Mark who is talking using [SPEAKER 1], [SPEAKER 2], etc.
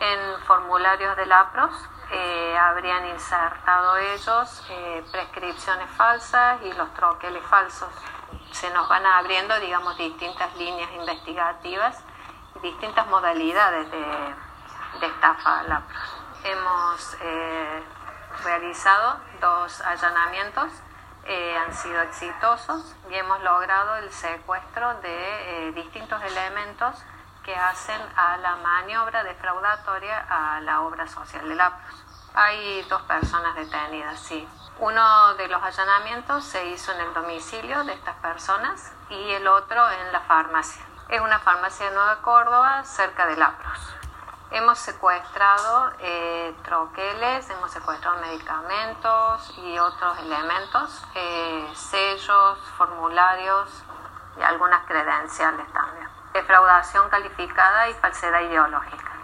[SPEAKER 1] en formularios del APROS habrían insertado ellos prescripciones falsas y los troqueles falsos. Se nos van abriendo, digamos, distintas líneas investigativas y distintas modalidades de estafa al APROS. Hemos realizado 2 allanamientos, han sido exitosos y hemos logrado el secuestro de distintos elementos que hacen a la maniobra defraudatoria a la obra social del APROS. Hay 2 personas detenidas, sí. Uno de los allanamientos se hizo en el domicilio de estas personas y el otro en la farmacia. Es una farmacia de Nueva Córdoba, cerca del APROS. Hemos secuestrado troqueles, hemos secuestrado medicamentos y otros elementos, sellos, formularios y algunas credenciales también. Defraudación calificada y falsedad ideológica.